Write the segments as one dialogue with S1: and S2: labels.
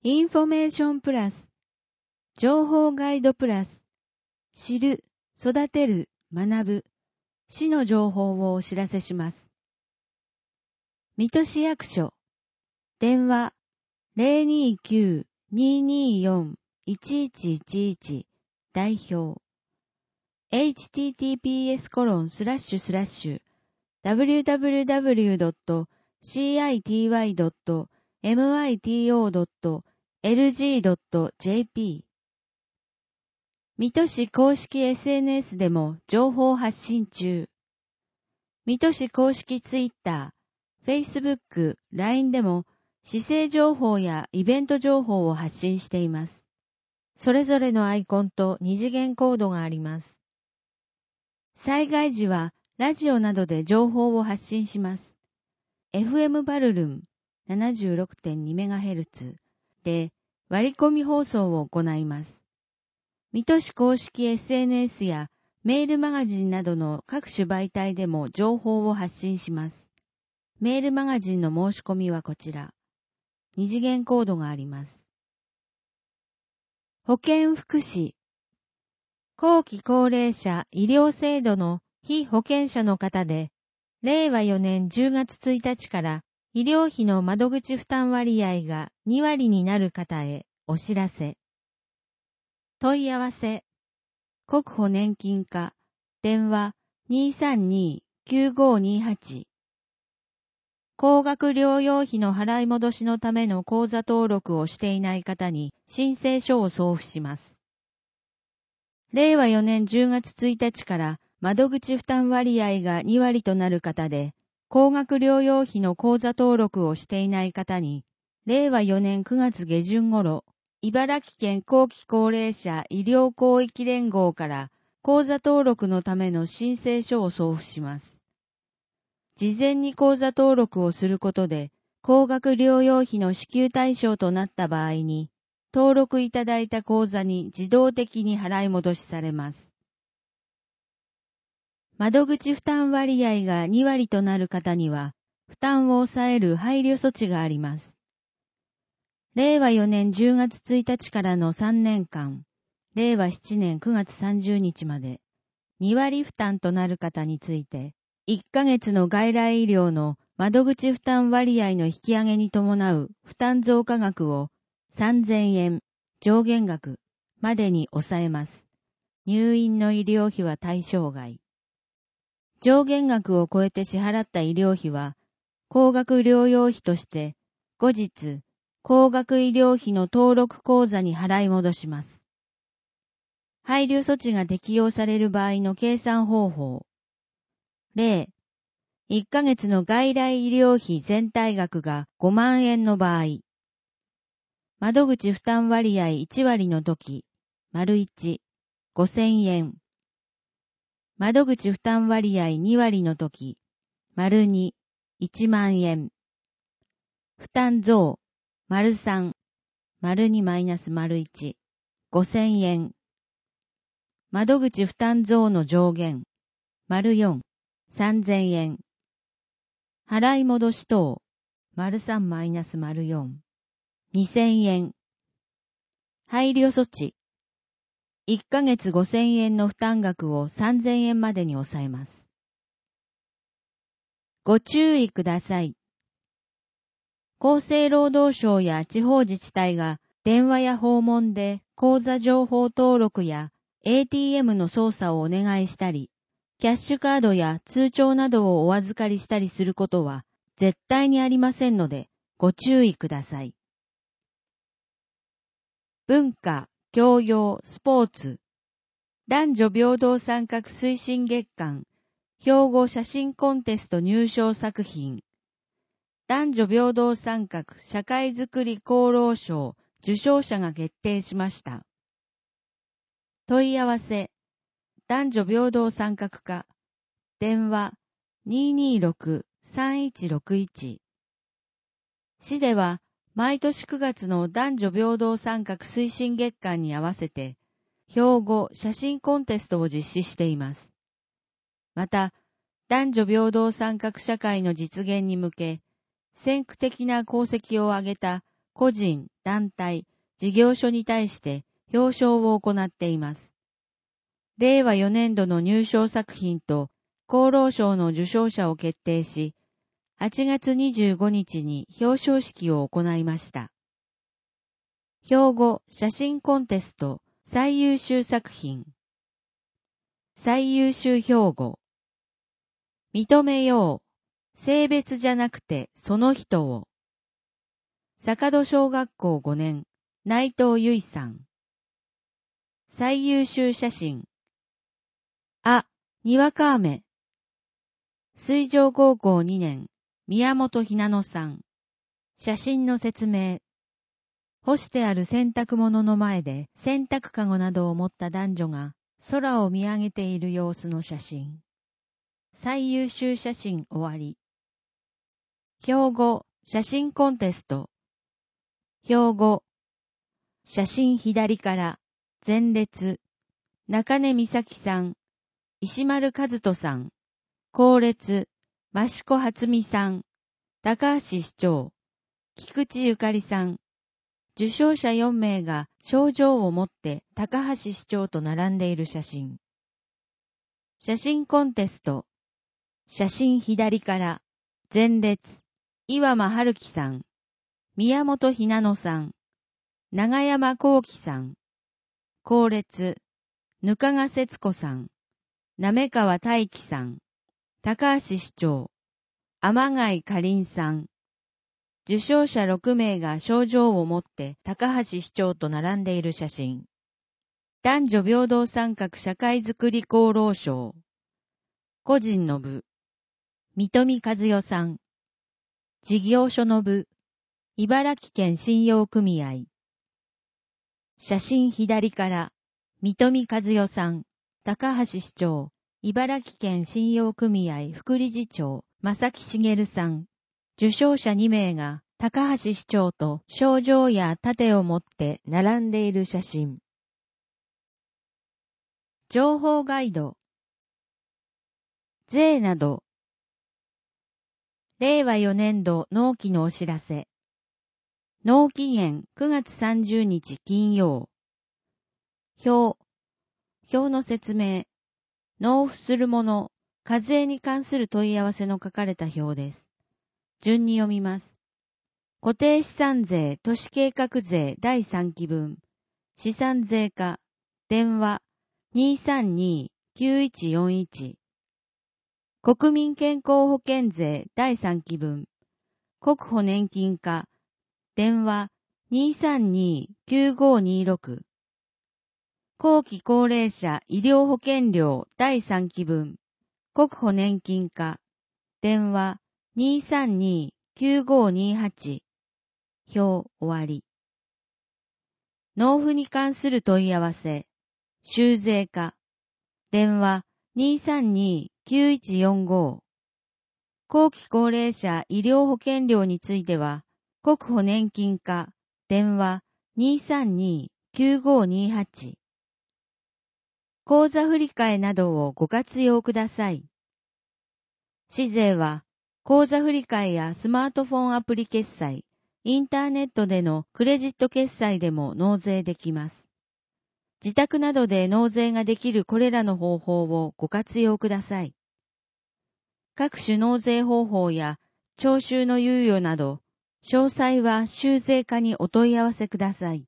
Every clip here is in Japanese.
S1: インフォメーションプラス、情報ガイドプラス、知る、育てる、学ぶ、市の情報をお知らせします。水戸市役所、電話 029-224-1111 代表、https://www.city.mito.lg.jp 水戸市公式 SNS でも情報発信中。水戸市公式ツイッター、Facebook、LINE でも市政情報やイベント情報を発信しています。それぞれのアイコンと二次元コードがあります。災害時はラジオなどで情報を発信します。FM バルルン 76.2MHz で割り込み放送を行います。水戸市公式 SNS やメールマガジンなどの各種媒体でも情報を発信します。メールマガジンの申し込みはこちら。二次元コードがあります。保健福祉。後期高齢者医療制度の被保険者の方で、令和4年10月1日から医療費の窓口負担割合が2割になる方へお知らせ。問い合わせ。国保年金課、電話 232-9528。高額療養費の払い戻しのための口座登録をしていない方に申請書を送付します。令和4年10月1日から窓口負担割合が2割となる方で、高額療養費の口座登録をしていない方に、令和4年9月下旬頃、茨城県後期高齢者医療広域連合から口座登録のための申請書を送付します。事前に口座登録をすることで、高額療養費の支給対象となった場合に、登録いただいた口座に自動的に払い戻しされます。窓口負担割合が2割となる方には、負担を抑える配慮措置があります。令和4年10月1日からの3年間、令和7年9月30日まで、2割負担となる方について、1ヶ月の外来医療の窓口負担割合の引き上げに伴う負担増加額を3000円上限額までに抑えます。入院の医療費は対象外。上限額を超えて支払った医療費は、高額療養費として、後日、高額医療費の登録口座に払い戻します。配慮措置が適用される場合の計算方法。例、1ヶ月の外来医療費全体額が5万円の場合、窓口負担割合1割のとき、1、5000円。窓口負担割合2割のとき、2、1万円。負担増、3、2-1、5000円。窓口負担増の上限、4、3000円。払い戻し等、3-4、2000円。配慮措置。1ヶ月5000円の負担額を3000円までに抑えます。ご注意ください。厚生労働省や地方自治体が電話や訪問で口座情報登録や ATM の操作をお願いしたり、キャッシュカードや通帳などをお預かりしたりすることは絶対にありませんのでご注意ください。文化、教養、スポーツ、男女平等参画推進月間、兵庫写真コンテスト入賞作品、男女平等参画社会づくり功労賞受賞者が決定しました。問い合わせ、男女平等参画課、電話 226-3161。市では、毎年9月の男女平等参画推進月間に合わせて、兵庫写真コンテストを実施しています。また、男女平等参画社会の実現に向け、先駆的な功績を挙げた個人、団体、事業所に対して表彰を行っています。令和4年度の入賞作品と厚労省の受賞者を決定し、8月25日に表彰式を行いました。兵庫写真コンテスト最優秀作品。最優秀兵庫。認めよう。性別じゃなくてその人を。坂戸小学校5年、内藤由衣さん。最優秀写真。にわか雨。水上高校2年、宮本ひなのさん。写真の説明。干してある洗濯物の前で洗濯かごなどを持った男女が空を見上げている様子の写真。最優秀写真終わり。兵庫写真コンテスト。兵庫。写真左から前列。中根美咲さん。石丸和人さん。後列。益子初美さん。高橋市長。菊池ゆかりさん。受賞者4名が賞状を持って高橋市長と並んでいる写真。写真コンテスト。写真左から前列。岩間春樹さん。宮本ひなのさん。長山幸喜さん。後列。ぬかが節子さん。滑川大樹さん。高橋市長。天貝かりんさん。受賞者6名が賞状を持って高橋市長と並んでいる写真。男女平等参画社会づくり功労賞。個人の部。三富和代さん。事業所の部。茨城県信用組合。写真左から、三富和代さん。高橋市長。茨城県信用組合副理事長。正木茂さん。受賞者2名が高橋市長と賞状や盾を持って並んでいる写真。情報ガイド。税など。令和4年度納期のお知らせ。納期限9月30日金曜。表の説明。納付するもの、課税に関する問い合わせの書かれた表です。順に読みます。固定資産税都市計画税第3期分。資産税課。電話。232-9141。国民健康保険税第3期分。国保年金課。電話。232-9526。後期高齢者医療保険料第3期分。国保年金課。電話。232-9528。表終わり。納付に関する問い合わせ。収税課。電話。232-9145。後期高齢者医療保険料については、国保年金課。電話。232-9528。口座振替などをご活用ください。市税は、口座振替やスマートフォンアプリ決済、インターネットでのクレジット決済でも納税できます。自宅などで納税ができるこれらの方法をご活用ください。各種納税方法や徴収の猶予など、詳細は収税課にお問い合わせください。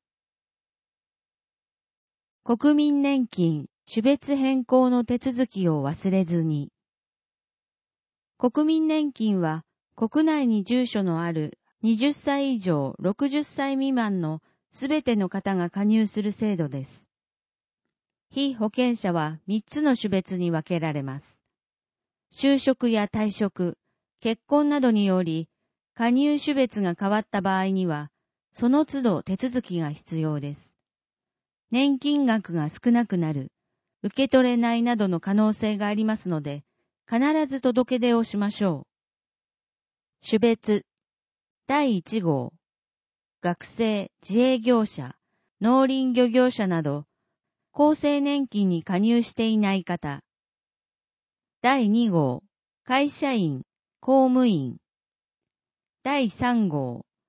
S1: 国民年金種別変更の手続きを忘れずに。国民年金は国内に住所のある20歳以上60歳未満のすべての方が加入する制度です。被保険者は3つの種別に分けられます。就職や退職、結婚などにより加入種別が変わった場合には、その都度手続きが必要です。年金額が少なくなる、受け取れないなどの可能性がありますので、必ず届け出をしましょう。種別。第1号。学生、自営業者、農林漁業者など、厚生年金に加入していない方。第2号。会社員、公務員。第3号。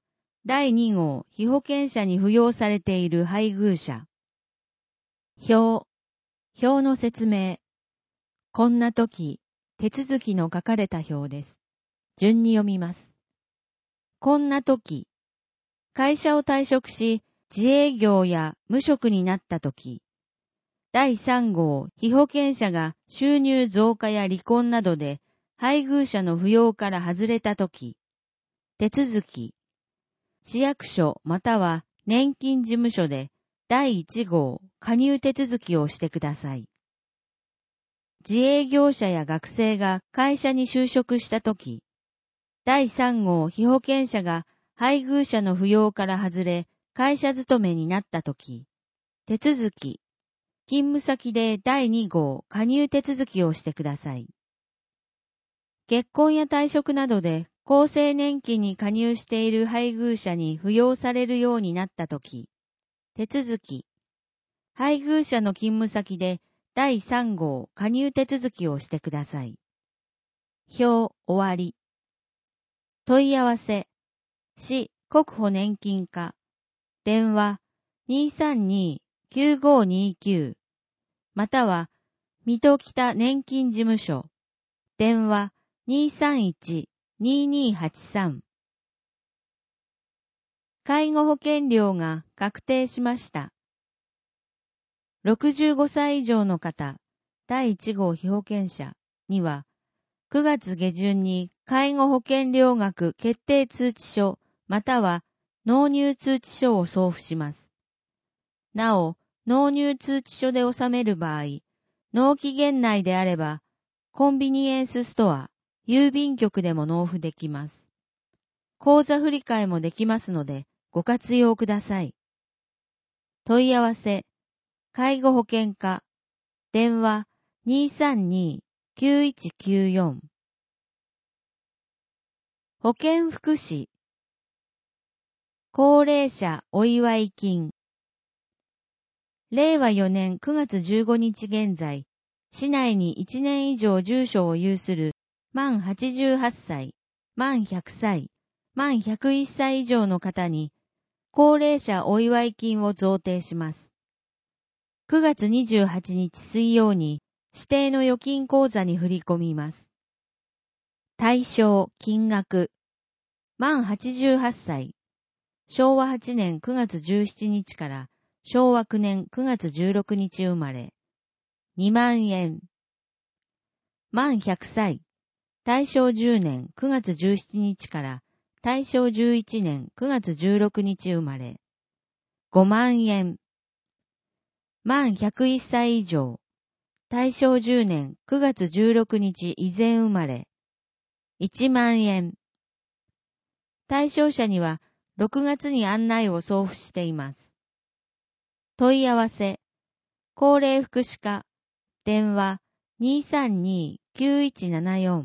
S1: 第2号被保険者に扶養されている配偶者。表の説明。こんな時、手続きの書かれた表です。順に読みます。こんな時、会社を退職し、自営業や無職になった時、第3号被保険者が収入増加や離婚などで配偶者の扶養から外れた時、手続き、市役所または年金事務所で第1号加入手続きをしてください。自営業者や学生が会社に就職したとき、第3号被保険者が配偶者の扶養から外れ会社勤めになったとき、手続き、勤務先で第2号加入手続きをしてください。結婚や退職などで厚生年金に加入している配偶者に扶養されるようになったとき、手続き、配偶者の勤務先で第3号加入手続きをしてください。表終わり。問い合わせ、市国保年金課、電話 232-9529 または水戸北年金事務所、電話 231-2283 介護保険料が確定しました。65歳以上の方、第1号被保険者には、9月下旬に介護保険料額決定通知書または納入通知書を送付します。なお、納入通知書で納める場合、納期限内であれば、コンビニエンスストア、郵便局でも納付できます。口座振替もできますので、ご活用ください。問い合わせ、介護保険課、電話 232-9194 保健福祉、高齢者お祝い金。令和4年9月15日現在、市内に1年以上住所を有する満88歳、満100歳、満101歳以上の方に、高齢者お祝い金を贈呈します。9月28日水曜に指定の預金口座に振り込みます。対象金額、満88歳、昭和8年9月17日から昭和9年9月16日生まれ、2万円。満100歳、大正10年9月17日から大正11年9月16日生まれ、5万円。満101歳以上、大正10年9月16日以前生まれ、1万円。対象者には6月に案内を送付しています。問い合わせ、高齢福祉課、電話 232-9174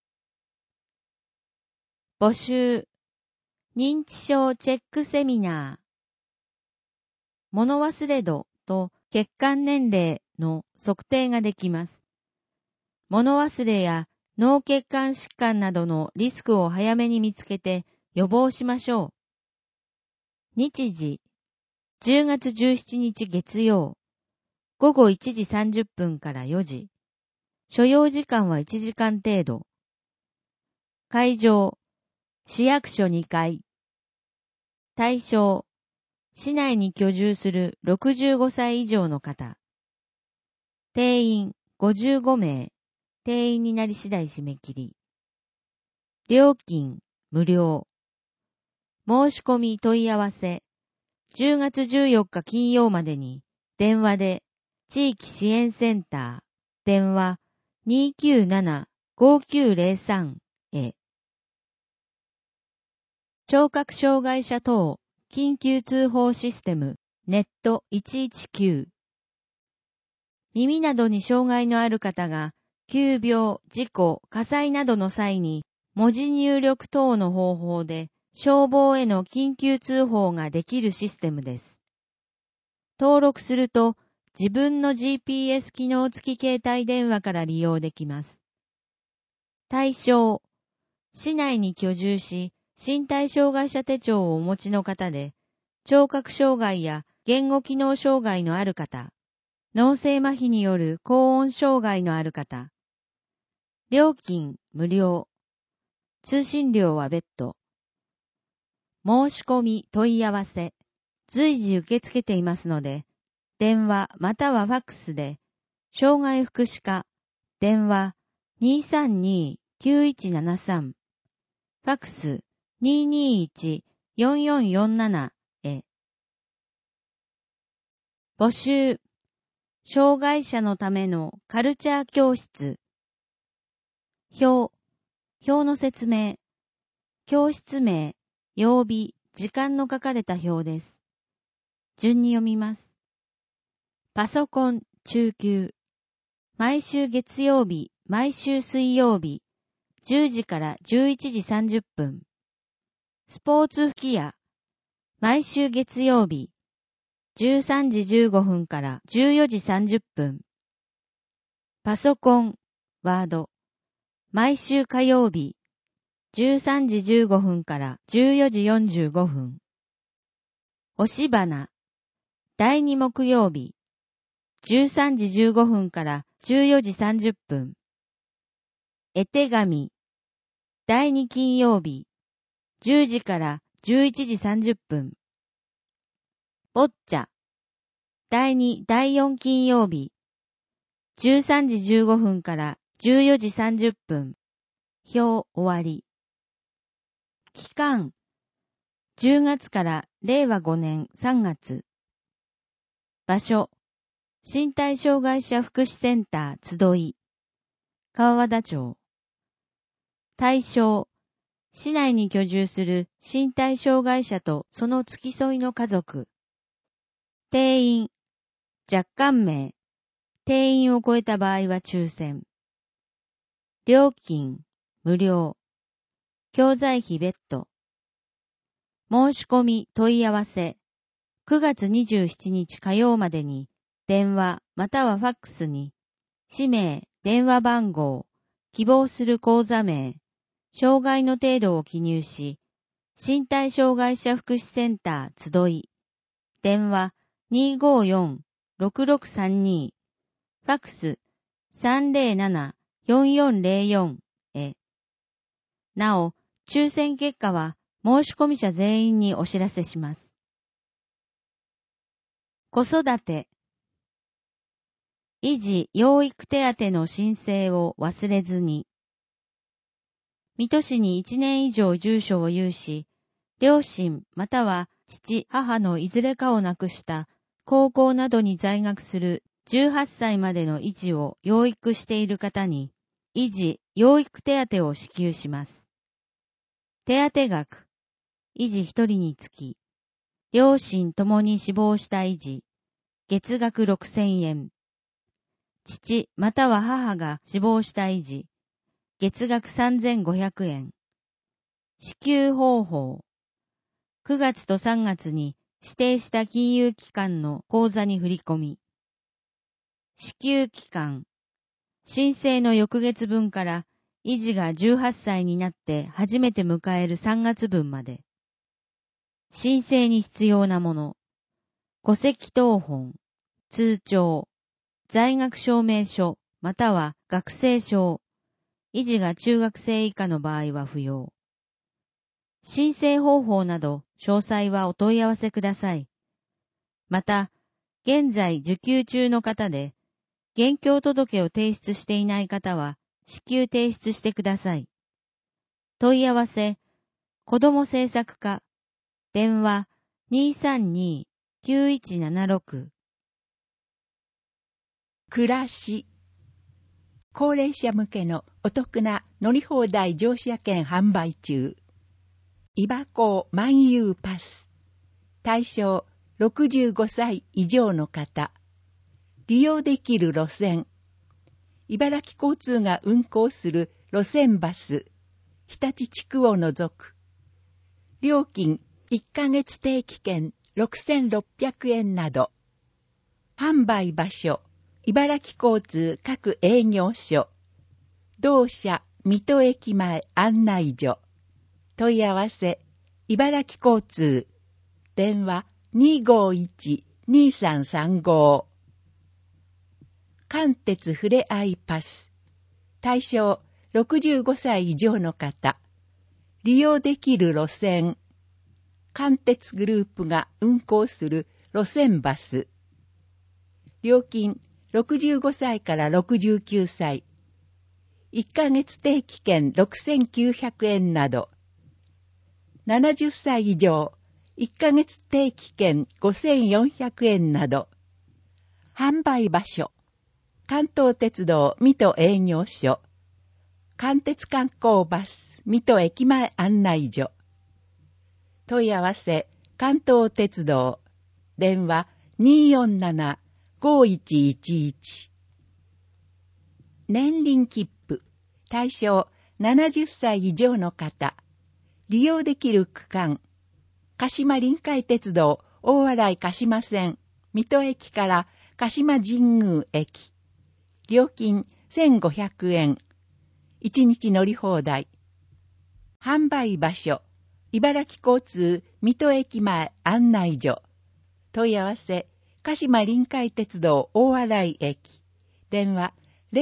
S1: 募集、認知症チェックセミナー。物忘れ度と血管年齢の測定ができます。物忘れや脳血管疾患などのリスクを早めに見つけて予防しましょう。日時、10月17日月曜、午後1時30分から4時。所要時間は1時間程度。会場、市役所2階。対象、市内に居住する65歳以上の方。定員55名。定員になり次第締め切り。料金無料。申し込み問い合わせ。10月14日金曜までに電話で地域支援センター電話 297-5903 へ。聴覚障害者等緊急通報システムネット119。耳などに障害のある方が急病、事故、火災などの際に文字入力等の方法で消防への緊急通報ができるシステムです。登録すると自分の GPS 機能付き携帯電話から利用できます。対象、市内に居住し身体障害者手帳をお持ちの方で、聴覚障害や言語機能障害のある方、脳性麻痺による高温障害のある方、料金無料、通信料は別途。申し込み問い合わせ、随時受け付けていますので、電話またはファックスで、障害福祉課、電話 232-9173、ファックス 221-4447 へ。募集、障害者のためのカルチャー教室。表の説明、教室名、曜日、時間の書かれた表です。順に読みます。パソコン、中級。毎週月曜日、毎週水曜日、10時から11時30分。スポーツ吹き矢。毎週月曜日、13時15分から14時30分。パソコン、ワード。毎週火曜日、13時15分から14時45分。押し花。第2木曜日、13時15分から14時30分。絵手紙。第2金曜日、10時から11時30分。ボッチャ。第2、第4金曜日、13時15分から14時30分。表終わり。期間。10月から令和5年3月。場所。身体障害者福祉センター集い。川和田町。対象。市内に居住する身体障害者とその付き添いの家族。定員。若干名。定員を超えた場合は抽選。料金。無料。教材費別途。申し込み問い合わせ。9月27日火曜までに、電話またはファックスに、氏名、電話番号、希望する口座名、障害の程度を記入し、身体障害者福祉センター集い、電話 254-6632、ファックス 307-4404 へ。なお、抽選結果は申し込み者全員にお知らせします。子育て。維持養育手当の申請を忘れずに。水戸市に1年以上住所を有し、両親または父・母のいずれかを亡くした高校などに在学する18歳までの維持を養育している方に、維持養育手当を支給します。手当額、維持1人につき、両親ともに死亡した維持、月額6000円。父または母が死亡した維持、月額3500円。支給方法。9月と3月に指定した金融機関の口座に振り込み。支給期間。申請の翌月分から維持が18歳になって初めて迎える3月分まで。申請に必要なもの。戸籍謄本、通帳、在学証明書または学生証。維持が中学生以下の場合は不要。申請方法など詳細はお問い合わせください。また、現在受給中の方で、現況届を提出していない方は、至急提出してください。問い合わせ、子ども政策課、電話 232-9176。
S2: 暮らし。高齢者向けのお得な乗り放題乗車券販売中。イバコー漫遊パス。対象65歳以上の方。利用できる路線。茨城交通が運行する路線バス。日立地区を除く。料金1ヶ月定期券6600円など。販売場所。茨城交通各営業所。同社水戸駅前案内所。 問い合わせ、茨城交通、電話 251-2335。関鉄ふれあいパス。対象65歳以上の方。利用できる路線。関鉄グループが運行する路線バス。料金65歳から69歳。1ヶ月定期券6900円など。70歳以上、1ヶ月定期券5400円など。販売場所。関東鉄道水戸営業所。関鉄観光バス水戸駅前案内所。問い合わせ、関東鉄道。電話247-5111。年輪切符。対象70歳以上の方。利用できる区間。鹿島臨海鉄道大洗鹿島線水戸駅から鹿島神宮駅。料金1500円。1日乗り放題。販売場所。茨城交通水戸駅前案内所。問い合わせ。鹿島臨海鉄道大洗駅。電話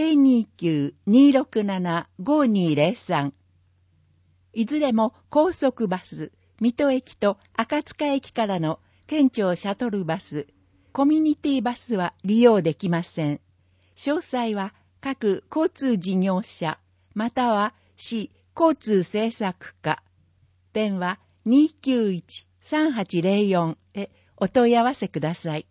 S2: 029-267-5203。いずれも高速バス、水戸駅と赤塚駅からの県庁シャトルバス、コミュニティバスは利用できません。詳細は各交通事業者、または市交通政策課。電話291-3804へお問い合わせください。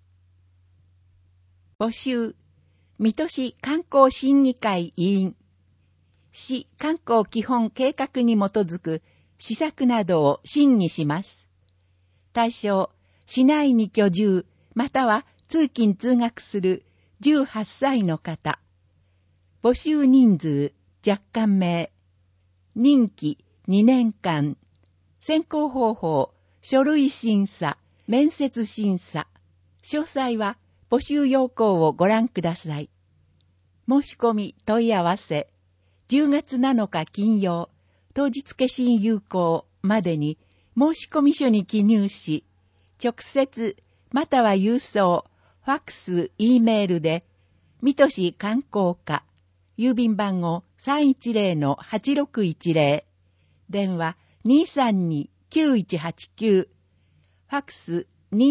S2: 募集。水戸市観光審議会委員。市観光基本計画に基づく施策などを審議します。対象、市内に居住、または通勤通学する18歳の方。募集人数、若干名。任期2年間。選考方法、書類審査、面接審査。詳細は募集要項をご覧ください。申し込み問い合わせ。10月7日金曜、当日消印有効までに申込書に記入し、直接または郵送、ファックス、Eメールで、水戸市観光課、郵便番号 310-8610、電話232-9189、ファックス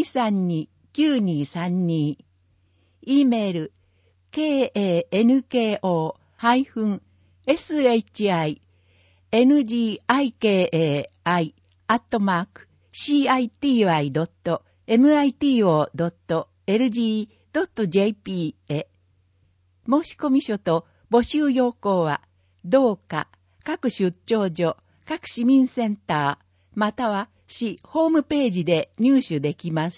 S2: 232-9232、Eメール、kankoshi.city.mito.jp へ。申込書と募集要項は、同課、各出張所、各市民センター、または市ホームページで入手できます。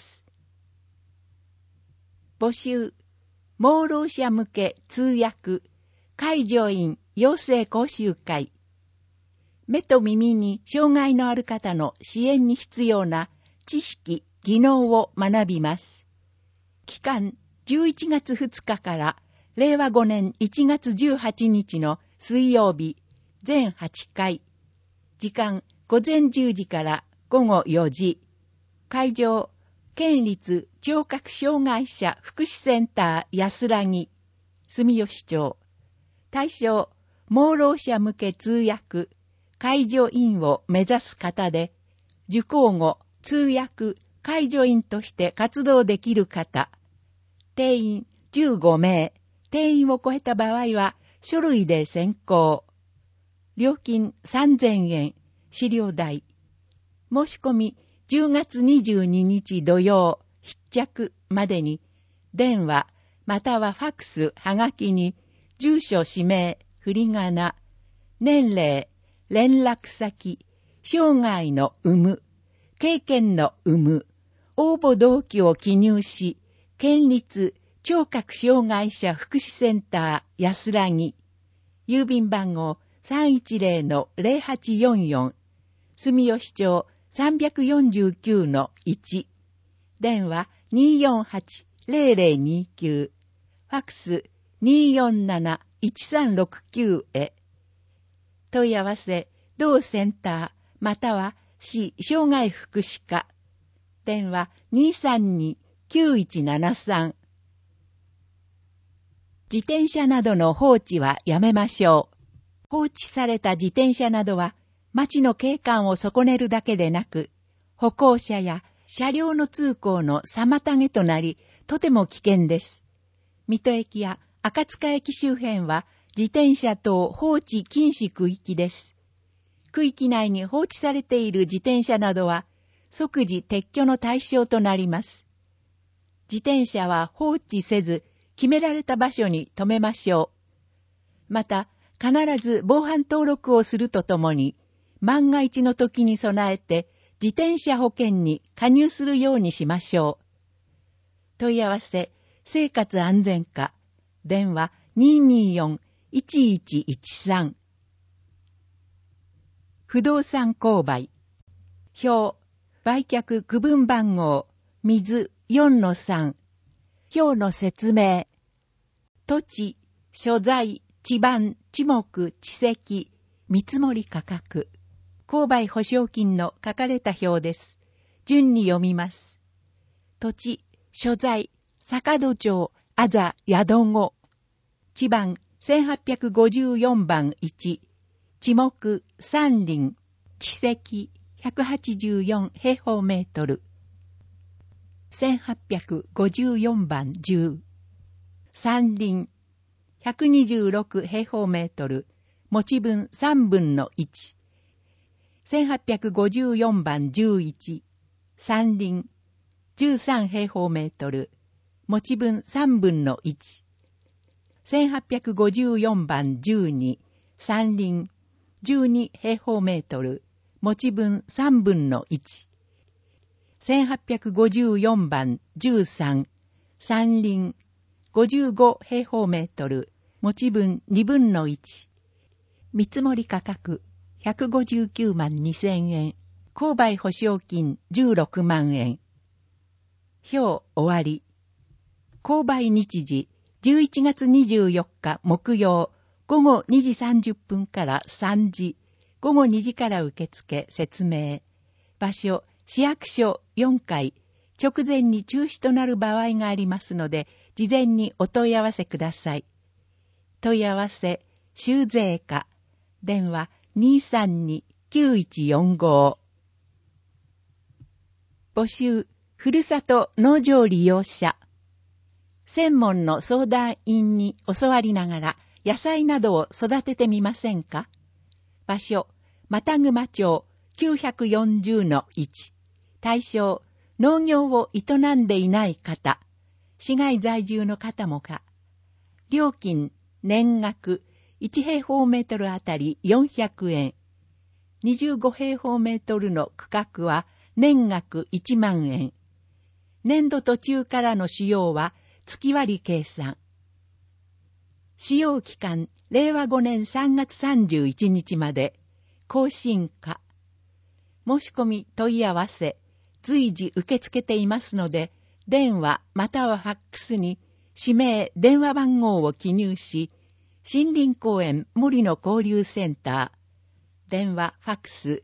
S2: 募集。盲ろう者向け通訳、介助員養成講習会。目と耳に障害のある方の支援に必要な知識、技能を学びます。期間11月2日から令和5年1月18日の水曜日、全8回。時間午前10時から午後4時。会場、県立聴覚障害者福祉センター安らぎ、住吉町。対象、盲ろう者向け通訳、介助員を目指す方で、受講後、通訳、介助員として活動できる方。定員15名、定員を超えた場合は、書類で選考。料金3000円、資料代。申し込み、10月22日土曜、必着までに、電話、またはファックス、はがきに、住所、氏名、振り仮名、年齢、連絡先、生涯の有無、経験の有無、応募動機を記入し、県立聴覚障害者福祉センター安らぎ、郵便番号 310-0844、住吉町349-1、電話248-0029、ファックス247-1369へ。問い合わせ、同センターまたは市障害福祉課。電話232-9173。自転車などの放置はやめましょう。放置された自転車などは、街の景観を損ねるだけでなく、歩行者や車両の通行の妨げとなり、とても危険です。水戸駅や赤塚駅周辺は、自転車等放置禁止区域です。区域内に放置されている自転車などは、即時撤去の対象となります。自転車は放置せず、決められた場所に止めましょう。また、必ず防犯登録をするとともに、万が一の時に備えて自転車保険に加入するようにしましょう。問い合わせ、生活安全課、電話224-1113。不動産購買、表、売却区分番号、水 4-3。表の説明、土地、所在、地番、地目、地籍、見積もり価格、購買保証金の書かれた表です。順に読みます。土地、所在、坂戸町、あざ、宿子。地番、1854番1。地目、山林。地籍、184平方メートル。1854番10。山林、126平方メートル。持ち分3分の1。1854番11。山林、13平方メートル。持ち分3分の1。1854番12。山林、12平方メートル。持ち分3分の1。1854番13。山林、55平方メートル。持ち分2分の1。見積もり価格159万2000円。購買保証金16万円。表終わり。購買日時11月24日木曜午後2時30分から3時。午後2時から受付説明。場所、市役所4階。直前に中止となる場合がありますので、事前にお問い合わせください。問い合わせ、修税課。電話232-9145。募集、ふるさと農場利用者。専門の相談員に教わりながら、野菜などを育ててみませんか？場所、又熊町 940-1。対象、農業を営んでいない方。市外在住の方もか。料金、年額、1平方メートルあたり400円。25平方メートルの区画は年額1万円。年度途中からの使用は月割計算。使用期間、令和5年3月31日まで。更新可。申し込み問い合わせ、随時受け付けていますので、電話またはファックスに氏名、電話番号を記入し、森林公園森の交流センター、電話ファックス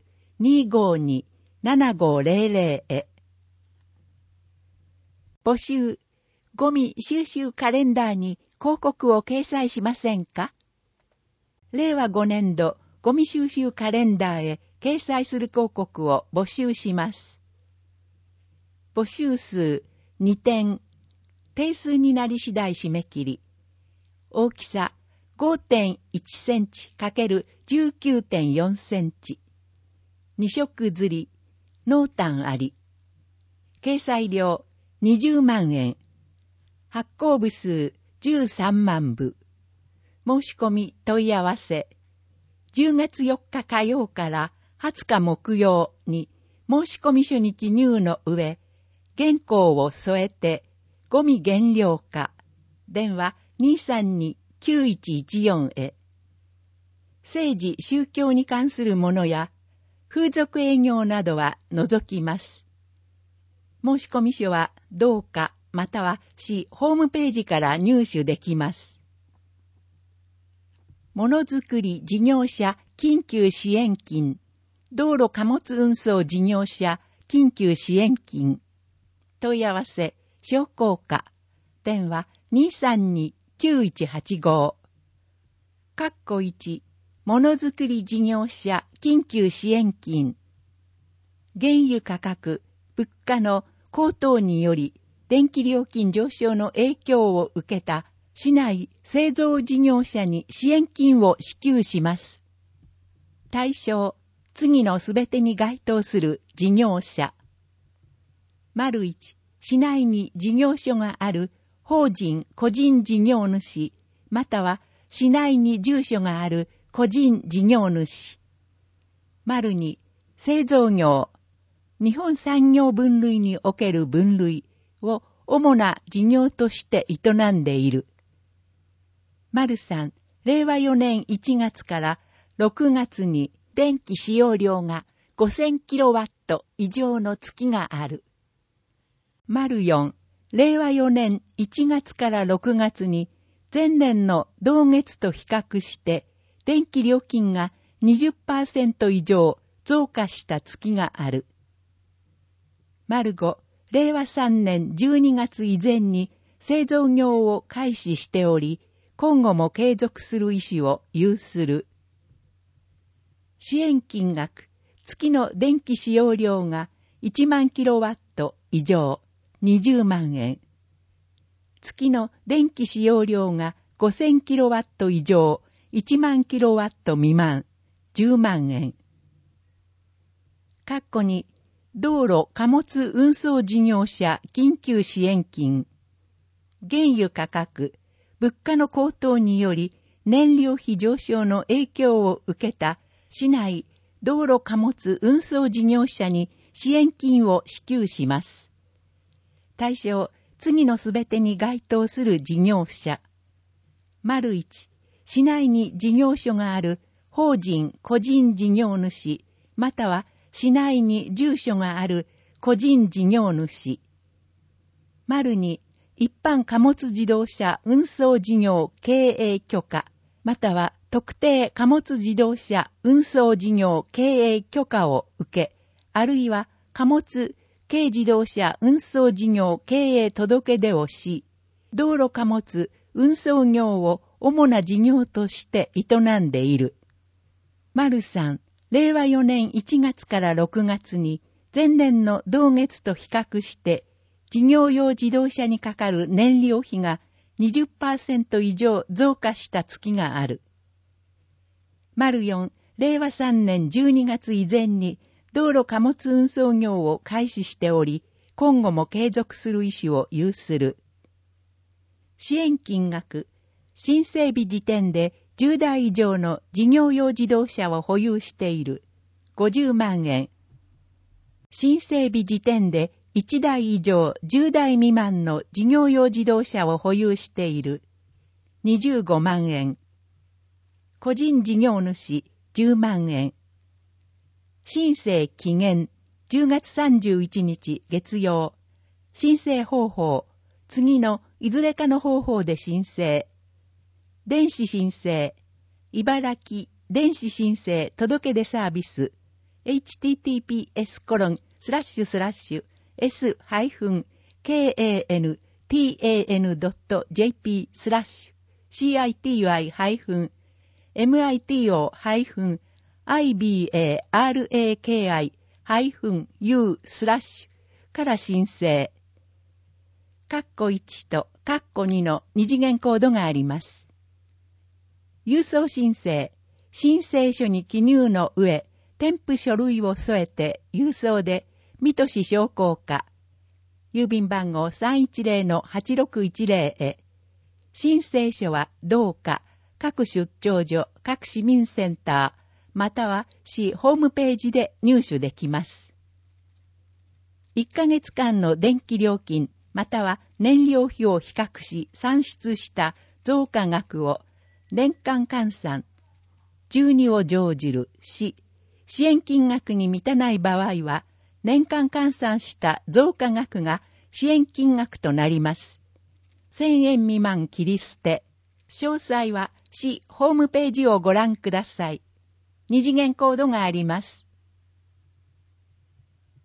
S2: 252-7500 へ。募集、ゴミ収集カレンダーに広告を掲載しませんか？令和5年度ゴミ収集カレンダーへ掲載する広告を募集します。募集数2点。定数になり次第締め切り。大きさ 5.1 センチ×19.4 センチ。2色刷り。濃淡あり。掲載料20万円。発行部数13万部。申し込み問い合わせ。10月4日火曜から20日木曜に申し込み書に記入の上、原稿を添えて、ゴミ減量課、電話232-9114へ。政治・宗教に関するものや、風俗営業などは除きます。申し込み書は同課または市ホームページから入手できます。ものづくり事業者緊急支援金道路貨物運送事業者緊急支援金。問い合わせ、商工課。電話232-9185。1、ものづくり事業者緊急支援金。原油価格、物価の高騰により、電気料金上昇の影響を受けた市内製造事業者に支援金を支給します。対象、次のすべてに該当する事業者。1、市内に事業所がある法人個人事業主、または市内に住所がある個人事業主。2、製造業。日本産業分類における分類を主な事業として営んでいる。3、令和4年1月から6月に電気使用量が5000キロワット以上の月がある。4、令和4年1月から6月に前年の同月と比較して電気料金が 20% 以上増加した月がある。5、令和3年12月以前に製造業を開始しており、今後も継続する意思を有する。支援金額、月の電気使用量が1万キロワット以上、20万円。月の電気使用量が5000キロワット以上、1万キロワット未満、10万円。括弧に、道路貨物運送事業者緊急支援金。原油価格、物価の高騰により燃料費上昇の影響を受けた市内道路貨物運送事業者に支援金を支給します。対象、次のすべてに該当する事業者。1、市内に事業所がある法人個人事業主、または市内に住所がある個人事業主。2、一般貨物自動車運送事業経営許可、または特定貨物自動車運送事業経営許可を受け、あるいは貨物軽自動車運送事業経営届出をし、道路貨物運送業を主な事業として営んでいる。3、令和4年1月から6月に前年の同月と比較して事業用自動車にかかる燃料費が 20% 以上増加した月がある。4、令和3年12月以前に道路貨物運送業を開始しており、今後も継続する意思を有する。支援金額、新整備時点で10台以上の事業用自動車を保有している。50万円。新整備時点で1台以上10台未満の事業用自動車を保有している。25万円。個人事業主10万円。申請期限10月31日月曜。申請方法、次のいずれかの方法で申請。電子申請、茨城電子申請届出サービス、https://s-city-mito.jp/city-ibaraki-u/ から申請。括弧1と括弧2の二次元コードがあります。郵送申請、申請書に記入の上、添付書類を添えて郵送で、水戸市商工課、郵便番号 310-8610 へ。申請書は同課、各出張所、各市民センター、または市ホームページで入手できます。1ヶ月間の電気料金、または燃料費を比較し算出した増加額を年間換算、12を乗じるし、支援金額に満たない場合は、年間換算した増加額が支援金額となります。1000円未満切り捨て。詳細は市ホームページをご覧ください。二次元コードがあります。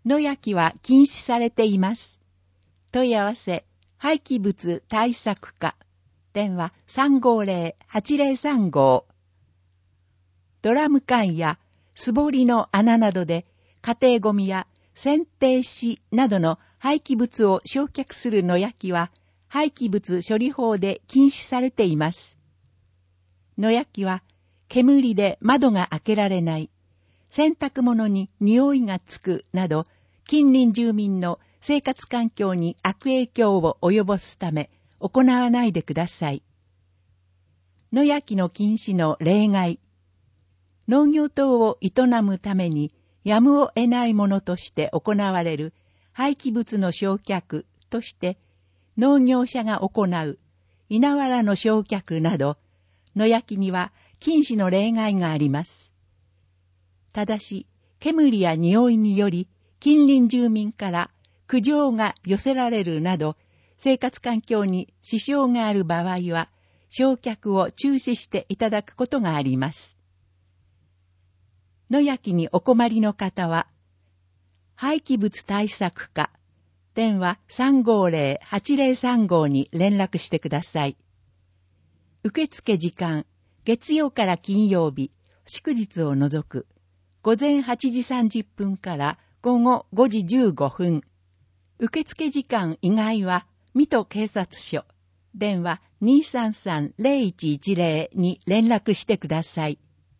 S2: 野焼きは禁止されています。問い合わせ、廃棄物対策課。電話350-8035。ドラム缶やすぼりの穴などで家庭ゴミや剪定紙などの廃棄物を焼却する野焼きは廃棄物処理法で禁止されています。野焼きは煙で窓が開けられない、洗濯物に匂いがつくなど近隣住民の生活環境に悪影響を及ぼすため行わないでください。野焼きの禁止の例外。農業等を営むためにやむを得ないものとして行われる廃棄物の焼却として農業者が行う稲わらの焼却など野焼きには禁止の例外があります。ただし煙や匂いにより近隣住民から苦情が寄せられるなど生活環境に支障がある場合は焼却を中止していただくことがあります。野焼きにお困りの方は廃棄物対策課電話350-8035に連絡してください。受付時間月曜から金曜日祝日を除く午前8時30分から午後5時15分。受付時間以外は、水戸警察署、電話 233-0110 に連絡してください。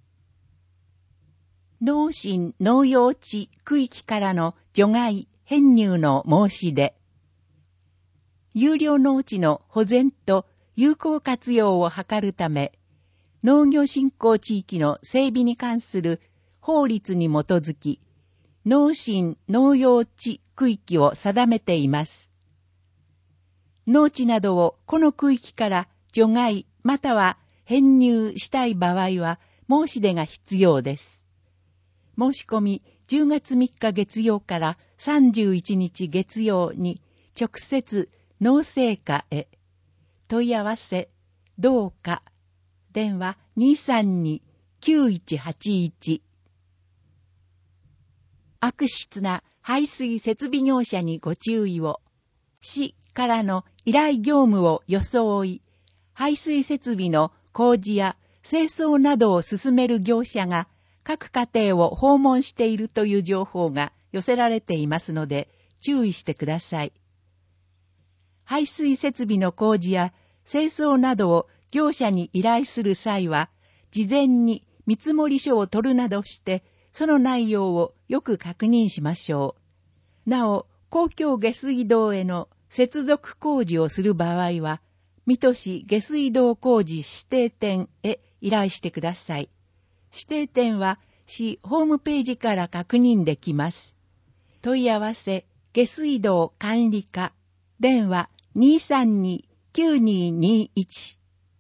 S2: 農心農用地区域からの除外編入の申し出。有料農地の保全と有効活用を図るため、農業振興地域の整備に関する法律に基づき、農心農用地区域を定めています。農地などをこの区域から除外または編入したい場合は申し出が必要です。申し込み10月3日月曜から31日月曜に直接農政課へ。問い合わせ、どうか。電話232-9181。悪質な排水設備業者にご注意を。市からの依頼業務を装い、排水設備の工事や清掃などを進める業者が各家庭を訪問しているという情報が寄せられていますので注意してください。排水設備の工事や清掃などを業者に依頼する際は、事前に見積書を取るなどして、その内容をよく確認しましょう。なお、公共下水道への接続工事をする場合は、水戸市下水道工事指定店へ依頼してください。指定店は市ホームページから確認できます。問い合わせ、下水道管理課、電話232-9221。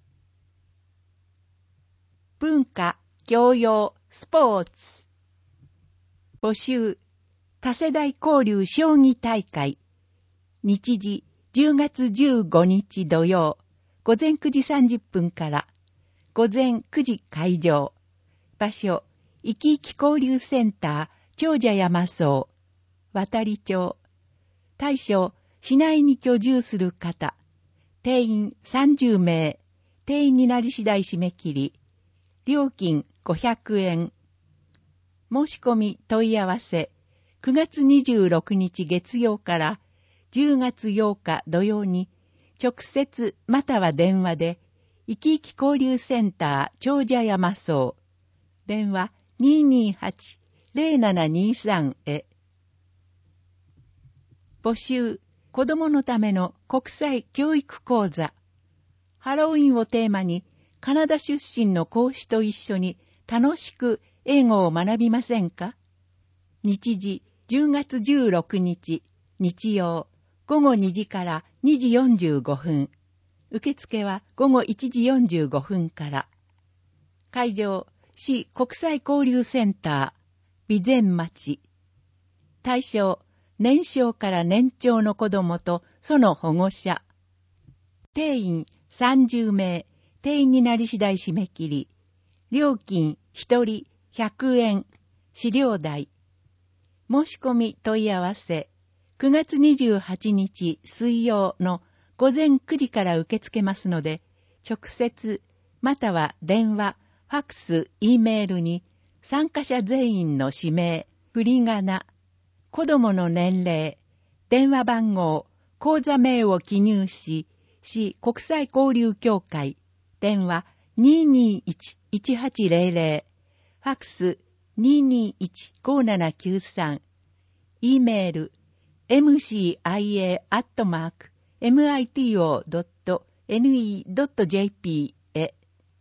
S2: 文化、教養、スポーツ。募集、多世代交流将棋大会。日時、10月15日土曜、午前9時30分から、午前9時会場。場所、いきいき交流センター、長者山荘、渡町。大将、市内に居住する方。定員30名。定員になり次第締め切り。料金500円。申し込み問い合わせ、9月26日月曜から10月8日土曜に、直接または電話で、いきいき交流センター長者山荘、電話 228-0723 へ。募集、子供のための国際教育講座。ハロウィンをテーマに、カナダ出身の講師と一緒に楽しく英語を学びませんか？日時10月16日日曜午後2時から2時45分。受付は午後1時45分から。会場、市国際交流センター、備前町。対象、年少から年長の子どもとその保護者。定員30名。定員になり次第締め切り。料金1人100円。資料代。 申し込み問い合わせ、9月28日水曜の午前9時から受け付けますので、直接、または電話、ファックス、Eメールに、参加者全員の氏名、振り仮名、子供の年齢、電話番号、口座名を記入し、市国際交流協会、電話 221-1800、ファックス 221-5793、Eメール、mcia@mito.ne.jp へ。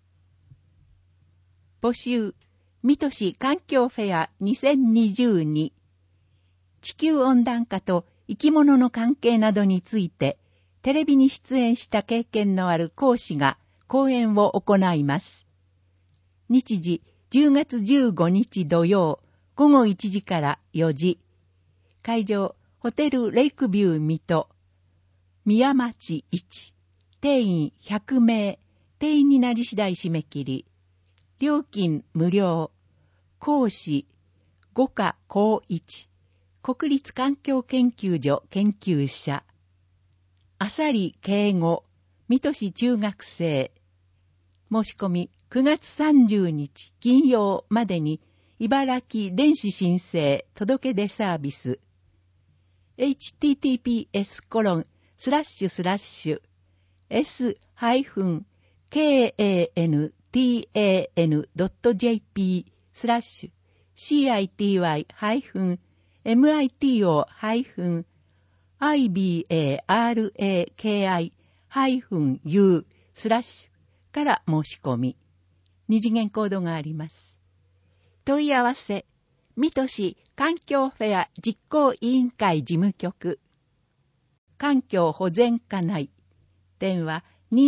S2: 募集、水戸市環境フェア2022。地球温暖化と生き物の関係などについて、テレビに出演した経験のある講師が講演を行います。日時、10月15日土曜、午後1時から4時。会場、ホテルレイクビュー水戸。宮町1。定員100名。定員になり次第締め切り。料金無料。講師、五課光一。国立環境研究所研究者。浅利敬吾。水戸市中学生。申し込み9月30日金曜までに茨城電子申請届け出サービス。https://city-ibaraki-u/ から申し込み。二次元コードがあります。問い合わせ、水戸市環境フェア実行委員会事務局。環境保全課内。電話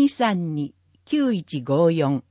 S2: 232-9154。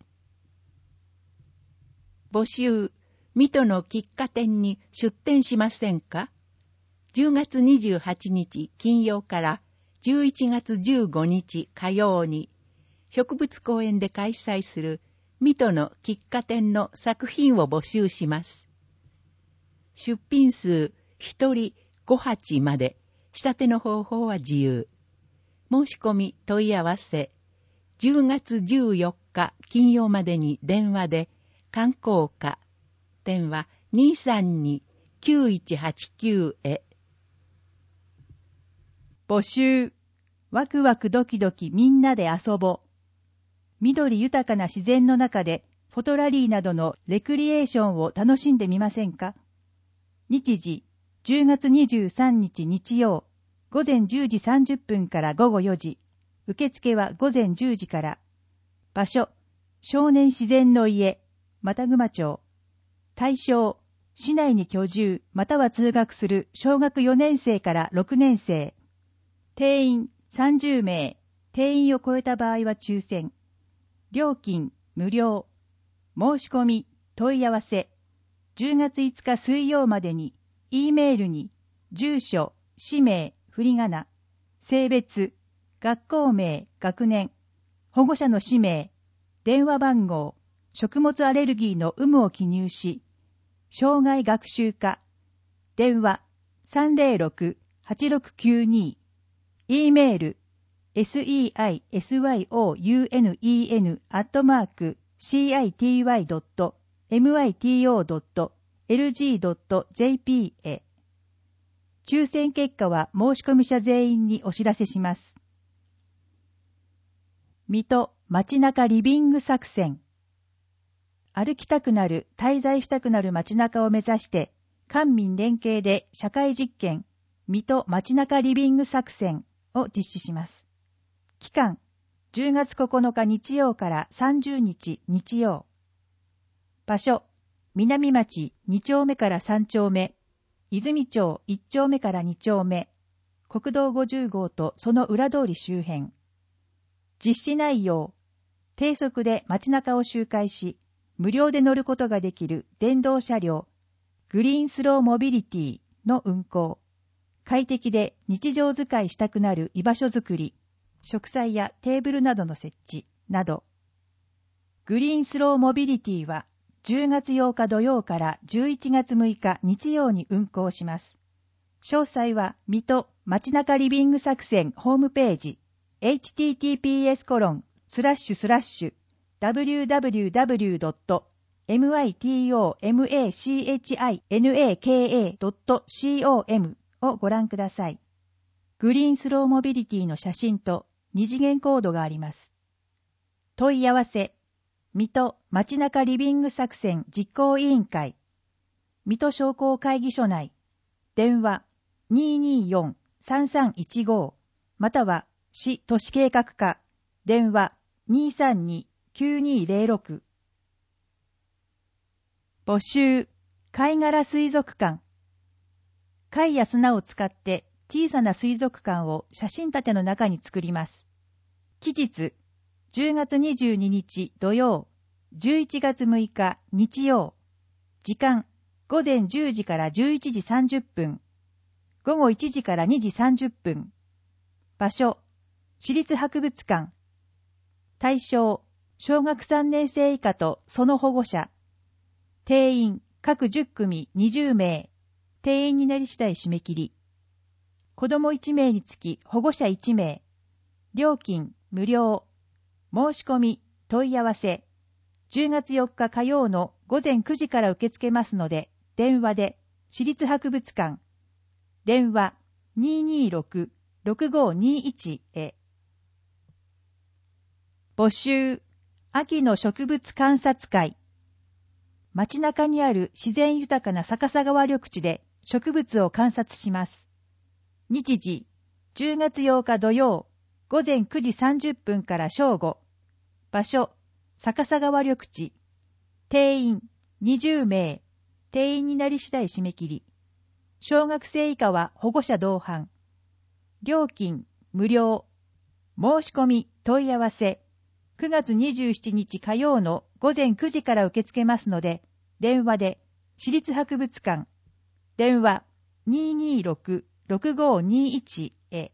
S2: 募集、水戸の喫茶店に出店しませんか？ 10 月28日金曜から11月15日火曜に、植物公園で開催する水戸の喫茶店の作品を募集します。出品数1人5鉢まで、仕立ての方法は自由。申し込み問い合わせ、10月14日金曜までに電話で、観光課、電話 232-9189 へ。
S3: 募集、ワクワクドキドキみんなで遊ぼう。緑豊かな自然の中でフォトラリーなどのレクリエーションを楽しんでみませんか？日時、10月23日日曜、午前10時30分から午後4時。受付は午前10時から。場所、少年自然の家、又熊町。対象、市内に居住または通学する小学4年生から6年生。定員30名。定員を超えた場合は抽選。料金無料。申し込み問い合わせ10月5日水曜までに E メールに住所、氏名、振り仮名、性別、学校名、学年、保護者の氏名、電話番号、食物アレルギーの有無を記入し、障害学習課、電話 306-8692、E メールseisouyuni@city.mito.lg.jp へ。抽選結果は申し込み者全員にお知らせします。水戸街中リビング作戦。歩きたくなる、滞在したくなる街中を目指して、官民連携で社会実験、水戸街中リビング作戦を実施します。期間、10月9日日曜から30日日曜。場所、南町2丁目から3丁目、泉町1丁目から2丁目、国道50号とその裏通り周辺。実施内容、低速で街中を周回し、無料で乗ることができる電動車両、グリーンスローモビリティの運行、快適で日常使いしたくなる居場所づくり、植栽やテーブルなどの設置など。グリーンスローモビリティは 10月8日土曜から11月6日日曜に運行します。詳細は水戸街中リビング作戦ホームページ https://www.mitomachiNAKA.com をご覧ください。グリーンスローモビリティの写真と二次元コードがあります。問い合わせ、水戸街中リビング作戦実行委員会、水戸商工会議所内、電話 224-3315 または市都市計画課、電話 232-9206。募集、貝殻水族館。貝や砂を使って小さな水族館を写真立ての中に作ります。期日、10月22日土曜、11月6日日曜。時間、午前10時から11時30分。午後1時から2時30分。場所、市立博物館。対象、小学3年生以下とその保護者。定員、各10組20名。定員になり次第締め切り。子供1名につき保護者1名。料金、無料。申し込み、問い合わせ。10月4日火曜の午前9時から受け付けますので、電話で、市立博物館。電話 226-6521 へ。募集、秋の植物観察会。街中にある自然豊かな逆さ川緑地で植物を観察します。日時、10月8日土曜、午前9時30分から正午。場所、逆さ川緑地。定員、20名。定員になり次第締め切り。小学生以下は保護者同伴。料金、無料。申し込み、問い合わせ。9月27日火曜の午前9時から受け付けますので、電話で、市立博物館。電話 226-6521 へ。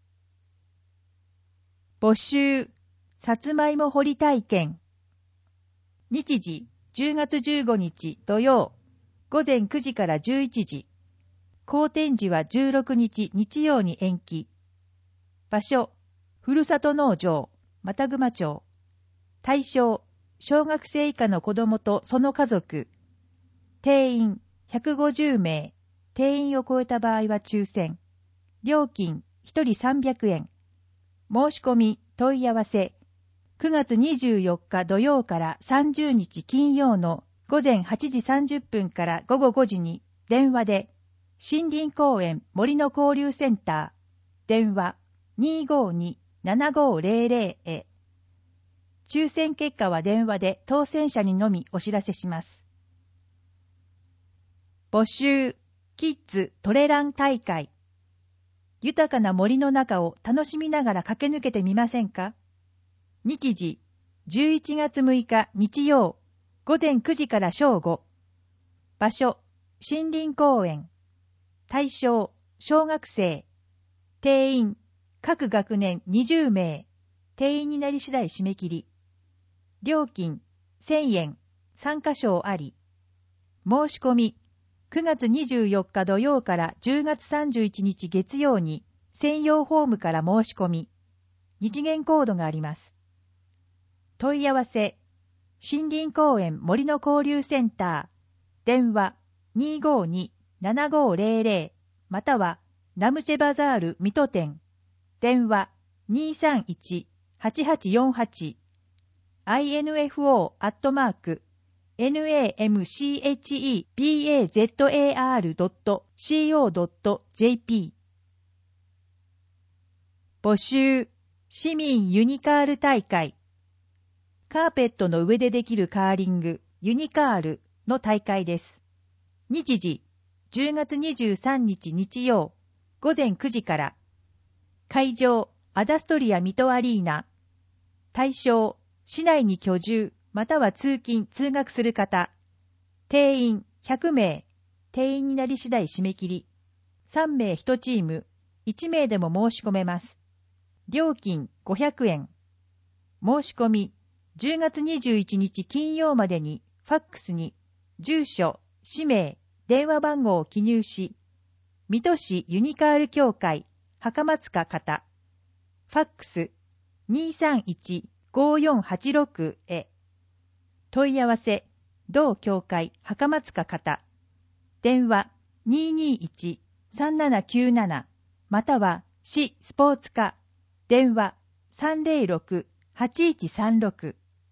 S3: 募集、さつまいも掘り体験。日時、10月15日土曜、午前9時から11時。後展示は16日日曜に延期。場所、ふるさと農場、又熊町。対象、小学生以下の子どもとその家族。定員、150名。定員を超えた場合は抽選。料金、1人300円。申し込み、問い合わせ。9月24日土曜から30日金曜の午前8時30分から午後5時に電話で、森林公園森の交流センター、電話 252-7500 へ。抽選結果は電話で当選者にのみお知らせします。募集、キッズトレラン大会。豊かな森の中を楽しみながら駆け抜けてみませんか？日時、11月6日日曜、午前9時から正午。場所、森林公園。対象、小学生。定員、各学年20名。定員になり次第締め切り。料金、1000円。参加賞あり。申し込み、9月24日土曜から10月31日月曜に専用フォームから申し込み。二次元コードがあります。問い合わせ、森林公園森の交流センター。電話 252-7500 またはナムチェバザール水戸店。電話 231-8848 info@namchebazar.co.jp。 募集、市民ユニカール大会。カーペットの上でできるカーリング、ユニカールの大会です。日時、10月23日日曜、午前9時から。会場、アダストリア水戸アリーナ。対象、市内に居住、または通勤・通学する方。定員、100名。定員になり次第締め切り。3名1チーム、1名でも申し込めます。料金、500円。申し込み、10月21日金曜までにファックスに住所、氏名、電話番号を記入し、水戸市ユニカール協会墓松家方、ファックス 231-5486 へ。問い合わせ、同協会墓松家方、電話 221-3797 または市スポーツ課、電話 306-8136。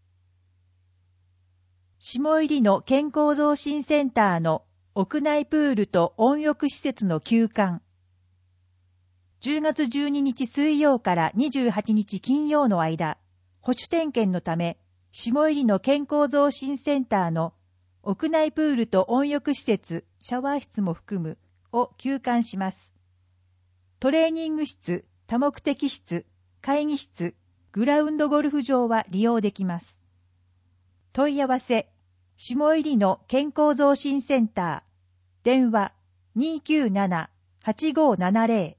S3: 下入の健康増進センターの屋内プールと温浴施設の休館。10月12日水曜から28日金曜の間、保守点検のため、下入の健康増進センターの屋内プールと温浴施設、シャワー室も含むを休館します。トレーニング室、多目的室、会議室、グラウンドゴルフ場は利用できます。問い合わせ、下入の健康増進センター、電話 297-8570。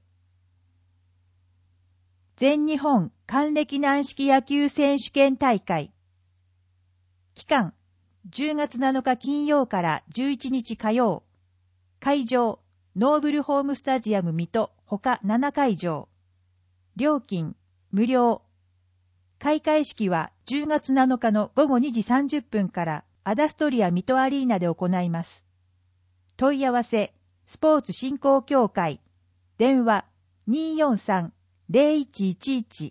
S3: 全日本還暦軟式野球選手権大会。期間、10月7日金曜から11日火曜。会場、ノーブルホームスタジアム水戸他7会場。料金、無料。開会式は10月7日の午後2時30分からアダストリア水戸アリーナで行います。問い合わせ、スポーツ振興協会。電話、243-0111。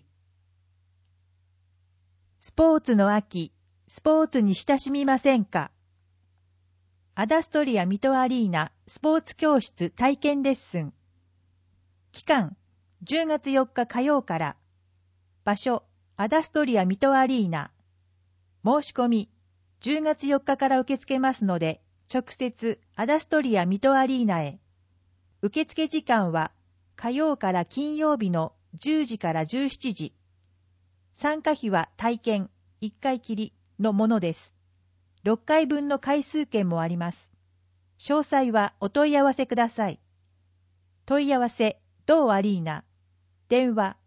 S3: スポーツの秋、スポーツに親しみませんか？アダストリア水戸アリーナスポーツ教室体験レッスン。期間、10月4日火曜から。場所、アダストリア水戸アリーナ。申し込み、10月4日から受け付けますので、直接アダストリア水戸アリーナへ。受付時間は火曜から金曜日の10時から17時。参加費は体験1回きりのものです。6回分の回数券もあります。詳細はお問い合わせください。問い合わせ、同アリーナ。電話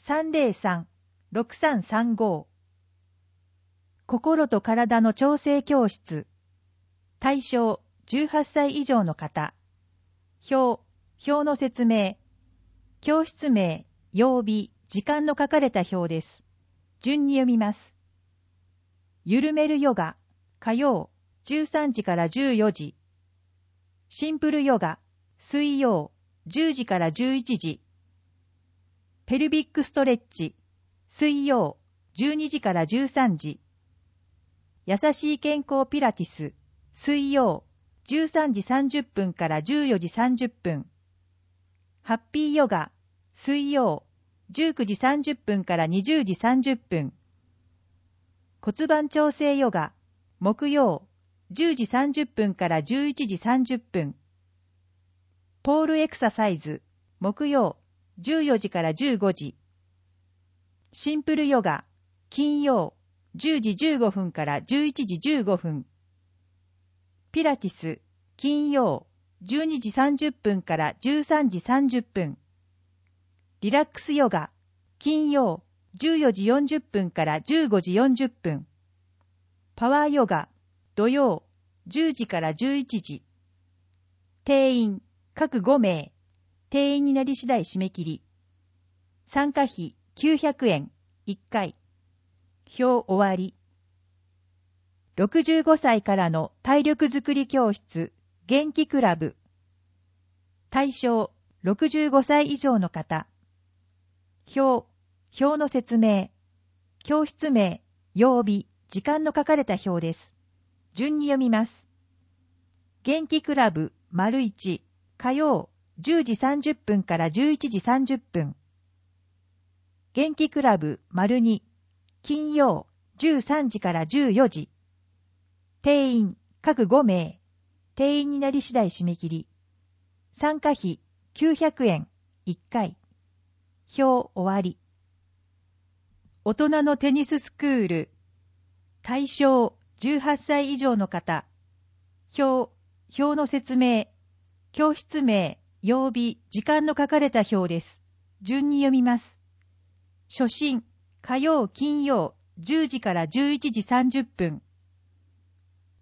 S3: 303-6335。心と体の調整教室。対象18歳以上の方。表の説明。教室名、曜日、時間の書かれた表です。順に読みます。ゆるめるヨガ、火曜、13時から14時。シンプルヨガ、水曜、10時から11時。ペルビックストレッチ、水曜、12時から13時。優しい健康ピラティス、水曜、13時30分から14時30分。ハッピーヨガ、水曜、19時30分から20時30分。骨盤調整ヨガ、木曜、10時30分から11時30分。ポールエクササイズ、木曜、14時から15時。シンプルヨガ、金曜、10時15分から11時15分。ピラティス、金曜、12時30分から13時30分。リラックスヨガ、金曜、14時40分から15時40分。パワーヨガ、土曜、10時から11時。定員、各5名。定員になり次第締め切り。参加費900円、1回。表終わり。65歳からの体力づくり教室、元気クラブ。対象、65歳以上の方。表の説明。教室名、曜日、時間の書かれた表です。順に読みます。元気クラブ、1、火曜、10時30分から11時30分。元気クラブ、2、金曜、13時から14時。定員、各5名。定員になり次第締め切り。参加費、900円、1回。表終わり。大人のテニススクール。対象、18歳以上の方。表の説明。教室名、曜日、時間の書かれた表です。順に読みます。初診、火曜、金曜、10時から11時30分。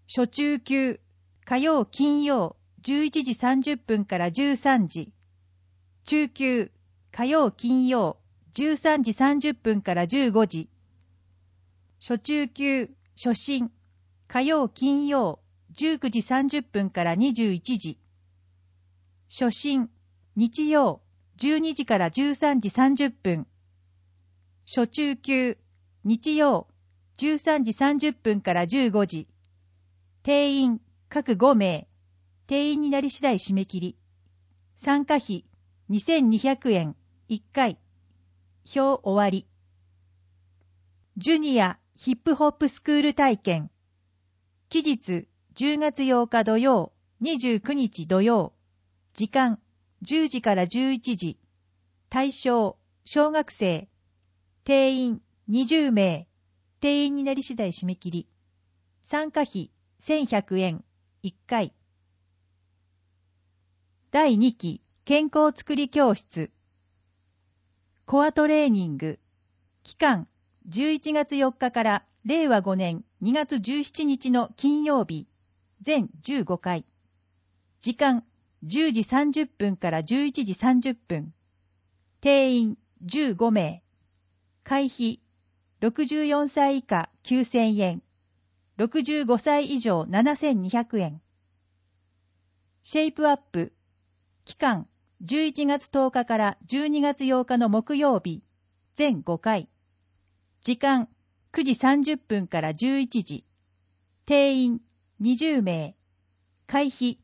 S3: 初中級、火曜金曜11時30分から13時。中級、火曜金曜13時30分から15時。初中級、初診、火曜金曜19時30分から21時。初診、日曜12時から13時30分。初中級、日曜13時30分から15時。定員各5名。定員になり次第締め切り。参加費2200円1回。表終わり。ジュニアヒップホップスクール体験。期日10月8日土曜、29日土曜。時間10時から11時。対象小学生。定員20名。定員になり次第締め切り。参加費1100円1回。第2期健康づくり教室。コアトレーニング。期間11月4日から令和5年2月17日の金曜日。全15回。時間10時30分から11時30分。定員15名。会費64歳以下9000円。65歳以上7200円。シェイプアップ。期間11月10日から12月8日の木曜日。全5回。時間9時30分から11時。定員20名。会費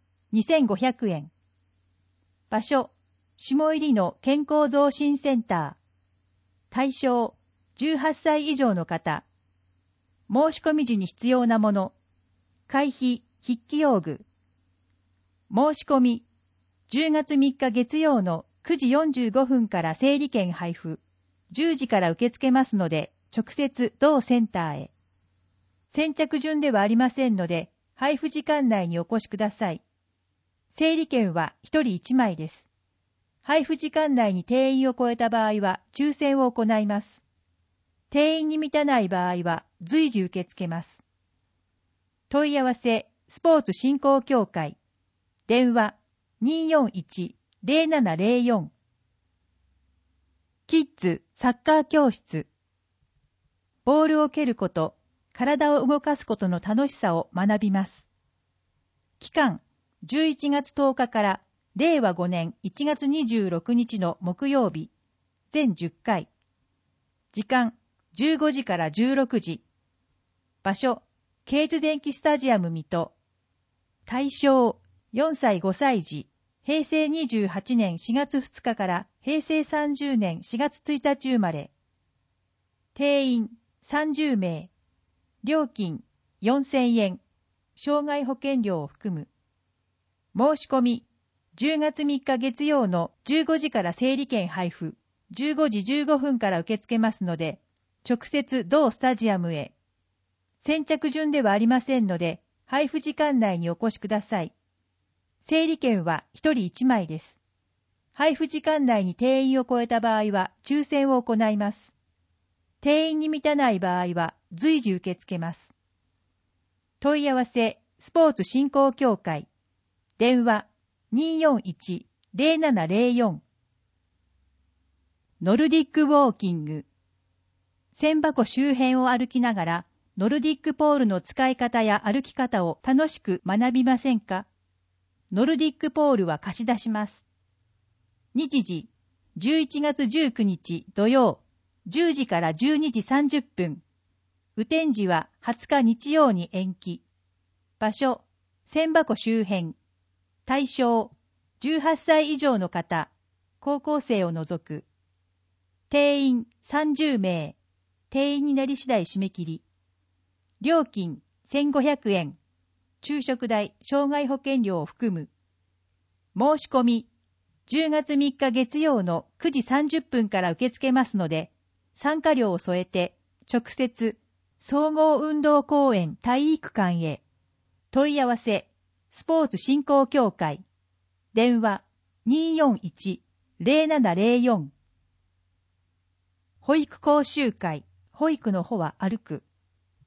S3: 2500円。場所、下入の健康増進センター。対象、18歳以上の方。申し込み時に必要なもの。会費、筆記用具。申し込み、10月3日月曜の9時45分から整理券配布。10時から受け付けますので、直接同センターへ。先着順ではありませんので、配布時間内にお越しください。整理券は1人1枚です。配布時間内に定員を超えた場合は抽選を行います。定員に満たない場合は随時受け付けます。問い合わせ、スポーツ振興協会。電話、241-0704。キッズサッカー教室。ボールを蹴ること、体を動かすことの楽しさを学びます。期間、11月10日から令和5年1月26日の木曜日。全10回。時間、15時から16時。場所、ケーズ電気スタジアム水戸。対象、4歳5歳児。平成28年4月2日から平成30年4月1日生まれ。定員30名。料金4000円。障害保険料を含む。申し込み、10月3日月曜の15時から整理券配布。15時15分から受け付けますので、直接同スタジアムへ。先着順ではありませんので、配布時間内にお越しください。整理券は1人1枚です。配布時間内に定員を超えた場合は抽選を行います。定員に満たない場合は随時受け付けます。問い合わせ、スポーツ振興協会。電話、241-0704。ノルディックウォーキング。千波湖周辺を歩きながら、ノルディックポールの使い方や歩き方を楽しく学びませんか？ノルディックポールは貸し出します。日時、11月19日土曜、10時から12時30分。雨天時は20日日曜に延期。場所、千波湖周辺。対象、18歳以上の方、高校生を除く。定員30名。定員になり次第締め切り。料金1500円。昼食代、障害保険料を含む。申し込み、10月3日月曜の9時30分から受け付けますので、参加料を添えて、直接、総合運動公園体育館へ。問い合わせ、スポーツ振興協会。電話、241-0704。保育講習会、保育の保は歩く。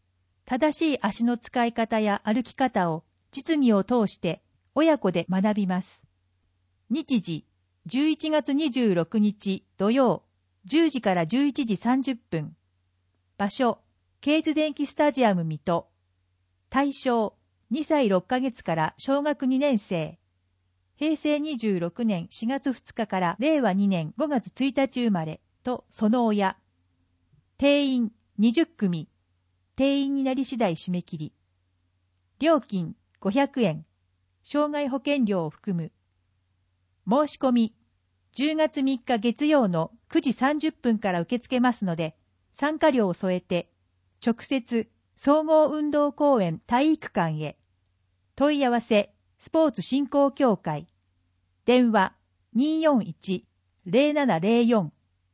S3: 正しい足の使い方や歩き方を実技を通して親子で学びます。日時、11月26日土曜、10時から11時30分。場所、ケーズ電気スタジアム水戸。対象、2歳6ヶ月から小学2年生。平成26年4月2日から令和2年5月1日生まれとその親。定員20組。定員になり次第締め切り。料金500円。障害保険料を含む。申し込み、10月3日月曜の9時30分から受け付けますので、参加料を添えて、直接、総合運動公園体育館へ。問い合わせ、スポーツ振興協会。電話、241-0704。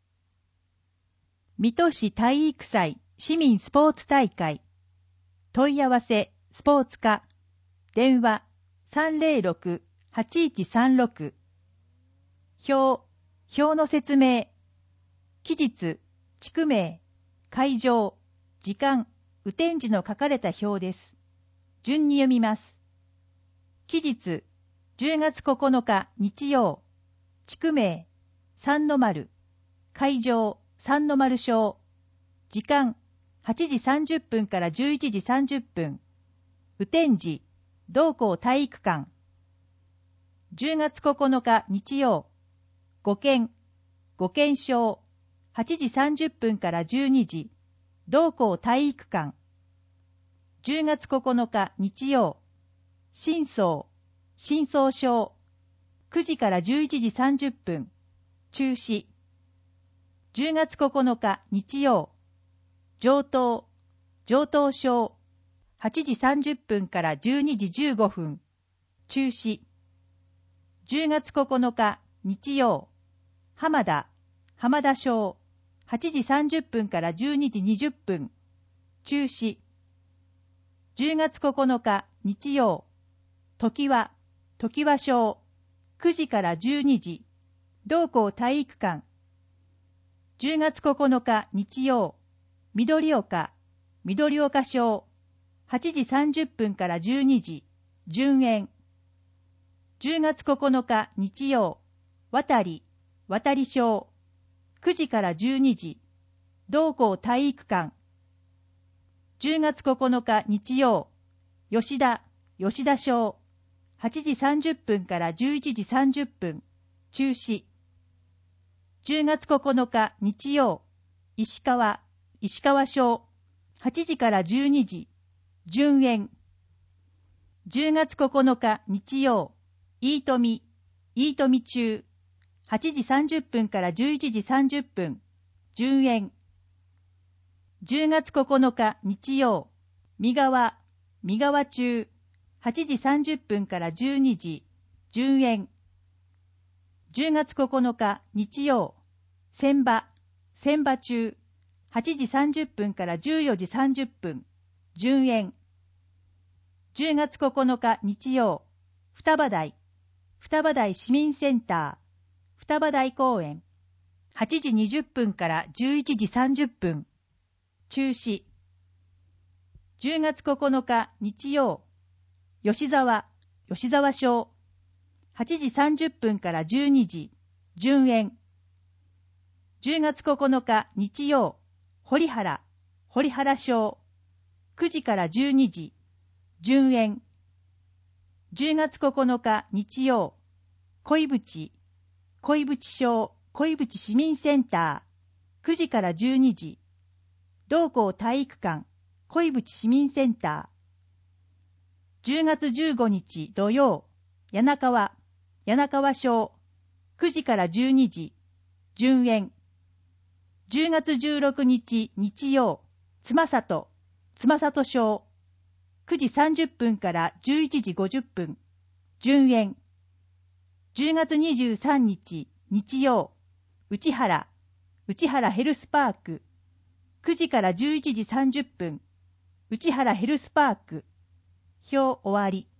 S3: 水戸市体育祭市民スポーツ大会。問い合わせ、スポーツ課。電話、306-8136。表の説明。期日、地区名、会場、時間、雨天時の書かれた表です。順に読みます。期日、10月9日日曜。地区名、三の丸。会場、三の丸小。時間、8時30分から11時30分。雨天時、同校体育館。10月9日日曜。5件小。8時30分から12時。同校体育館。10月9日日曜。新装小。9時から11時30分。中止。10月9日日曜。上等小。8時30分から12時15分。中止。10月9日日曜。浜田小。8時30分から12時20分。中止。10月9日日曜。常盤小。9時から12時。同校体育館。10月9日日曜。緑岡小。8時30分から12時。順延。10月9日日曜。渡小。9時から12時。同校体育館。10月9日日曜。吉田小。8時30分から11時30分。中止。10月9日日曜。石川小。8時から12時。順延。10月9日日曜。飯富中。8時30分から11時30分。順延。10月9日日曜。三川中。8時30分から12時。順延。10月9日日曜。千葉中。8時30分から14時30分。順延。10月9日日曜。双葉台市民センター。双葉台公園。8時20分から11時30分。中止。10月9日日曜。吉沢小。8時30分から12時。順延。10月9日日曜。堀原小。9時から12時。順延。10月9日日曜。恋淵小。恋淵市民センター。9時から12時。同校体育館。恋淵市民センター。10月15日土曜。柳川小。9時から12時。順延。10月16日日曜。妻里小。9時30分から11時50分。順延。10月23日日曜。内原ヘルスパーク。9時から11時30分。内原ヘルスパーク。表終わり。